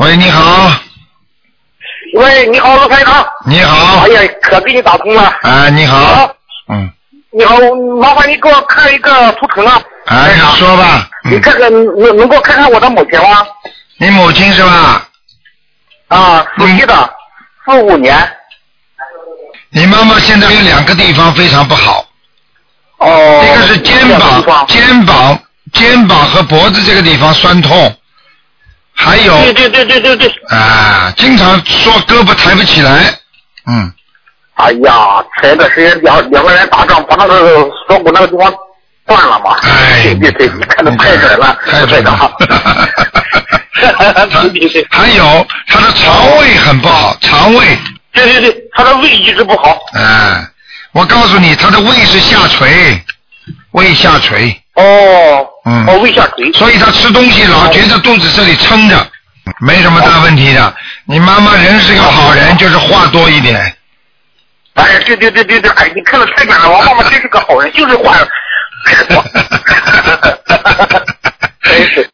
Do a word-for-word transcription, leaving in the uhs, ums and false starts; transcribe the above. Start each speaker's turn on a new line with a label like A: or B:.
A: 喂，你好。
B: 喂，你好，卢台长。
A: 你好。
B: 哎呀，可给你打通了。
A: 哎，你好。
B: 好
A: 嗯。
B: 你好，麻烦你给我看一个图腾啊。
A: 哎，你说吧。
B: 你看看，能能给我看看我的母亲吗？
A: 你母亲是吧？
B: 啊，属鸡的，四五年。
A: 你妈妈现在有两个地方非常不好。
B: 哦。
A: 一个是肩膀，肩膀，肩膀和脖子这个地方酸痛。还有。
B: 对对对对对对。
A: 啊，经常说胳膊抬不起来。嗯。
B: 哎呀，前段时间两两个人打仗，把那个锁骨那个地方断了嘛。
A: 哎。
B: 对对对，你看的太准了，
A: 太准了。
B: 对对对。
A: 还有他的肠胃很不好，肠胃。
B: 对对对，他的胃一直不好。
A: 哎，我告诉你，他的胃是下垂，胃下垂。
B: 哦。
A: 嗯。
B: 哦，胃下垂。
A: 所以他吃东西老觉得肚子这里撑着，没什么大问题的。你妈妈人是个好人，就是话多一点。
B: 哎，对对对对对，哎，你看的太准了，我妈妈真是个好人，就是话太多。